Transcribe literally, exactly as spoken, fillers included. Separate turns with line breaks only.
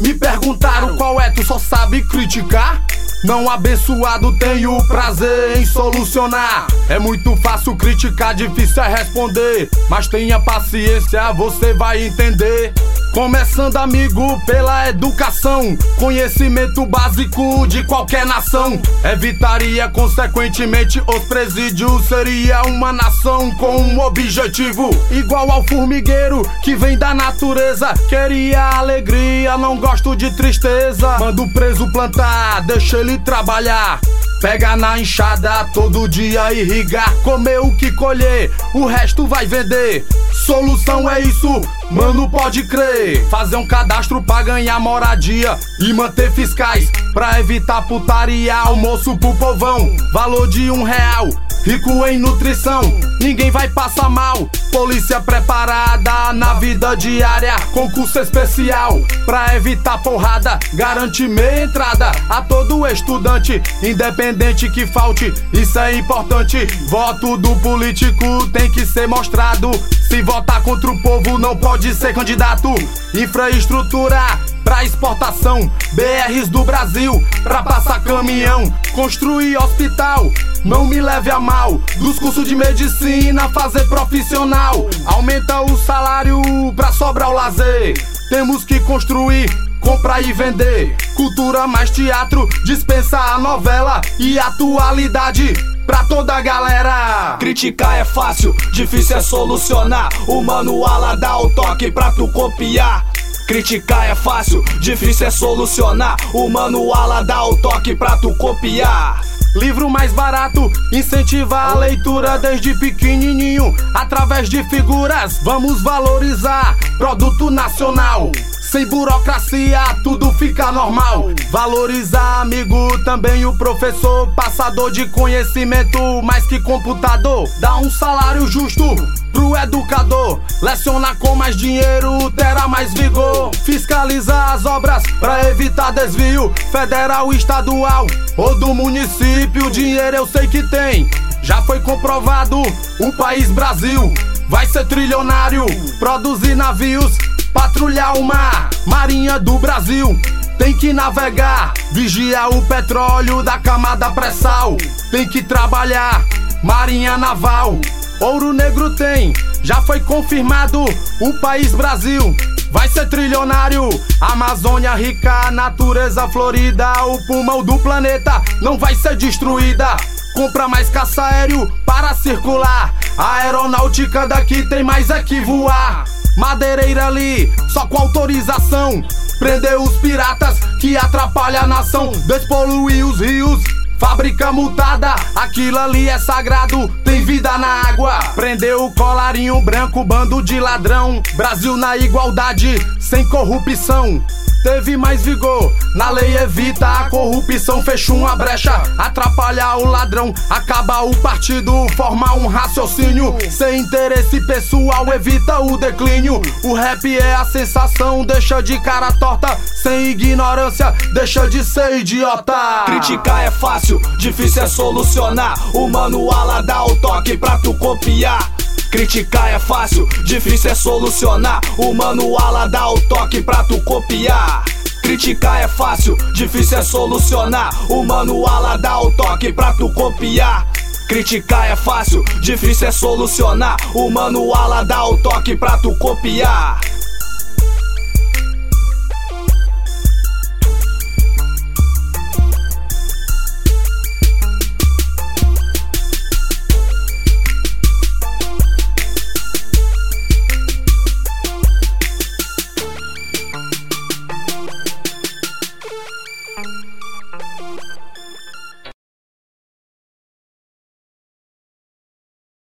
Me perguntaram qual é, tu só sabe criticar? Não abençoado tem o prazer em solucionar. É muito fácil criticar, difícil é responder. Mas tenha paciência, você vai entender. Começando, amigo, pela educação, conhecimento básico de qualquer nação. Evitaria consequentemente os presídios. Seria uma nação com um objetivo igual ao formigueiro que vem da natureza. Queria alegria, não gosto de tristeza. Manda o preso plantar, deixa ele trabalhar. Pega na enxada todo dia, irrigar. Comer o que colher, o resto vai vender. Solução é isso, mano, pode crer. Fazer um cadastro pra ganhar moradia e manter fiscais pra evitar putaria. Almoço pro povão, valor de um real. Rico em nutrição, ninguém vai passar mal. Polícia preparada na vida diária. Concurso especial pra evitar porrada. Garante meia entrada a todo estudante, independente que falte, isso é importante. Voto do político tem que ser mostrado. Se votar contra o povo não pode ser candidato. Infraestrutura pra exportação, B Rs do Brasil pra passar caminhão. Construir hospital, não me leve a mal. Dos cursos de medicina fazer profissional. Aumenta o salário pra sobrar o lazer. Temos que construir, comprar e vender. Cultura mais teatro, dispensa a novela e atualidade pra toda a galera.
Criticar é fácil, difícil é solucionar. O manual dá o toque pra tu copiar. Criticar é fácil, difícil é solucionar. O manual dá o toque pra tu copiar.
Livro mais barato, incentiva a leitura desde pequenininho. Através de figuras, vamos valorizar produto nacional. Sem burocracia, tudo fica normal. Valorizar, amigo, também o professor. Passador de conhecimento, mais que computador. Dá um salário justo pro educador. Lecionar com mais dinheiro, terá mais vigor. Fiscalizar as obras pra evitar desvio. Federal, estadual ou do município. Dinheiro eu sei que tem, já foi comprovado. O país Brasil vai ser trilionário. Produzir navios, patrulhar o mar. Marinha do Brasil tem que navegar, vigiar o petróleo da camada pré-sal. Tem que trabalhar, marinha naval. Ouro negro tem, já foi confirmado. O país Brasil vai ser trilionário. Amazônia rica, natureza florida. O pulmão do planeta não vai ser destruída. Compra mais caça-aéreo para circular. A aeronáutica daqui tem mais é que voar. Madeireira ali, só com autorização. Prender os piratas que atrapalham a nação. Despoluir os rios, fábrica multada. Aquilo ali é sagrado, tem vida na água. Prender o colarinho branco, bando de ladrão. Brasil na igualdade, sem corrupção. Teve mais vigor, na lei evita a corrupção. Fecha uma brecha, atrapalha o ladrão. Acaba o partido, forma um raciocínio. Sem interesse pessoal, evita o declínio. O rap é a sensação, deixa de cara torta. Sem ignorância, deixa de ser idiota.
Criticar é fácil, difícil é solucionar. O manual dá o toque pra tu copiar. Criticar é fácil, difícil é solucionar. O manual dá o toque pra tu copiar. Criticar é fácil, difícil é solucionar. O manual dá o toque pra tu copiar. Criticar é fácil, difícil é solucionar. O manual dá o toque pra tu copiar.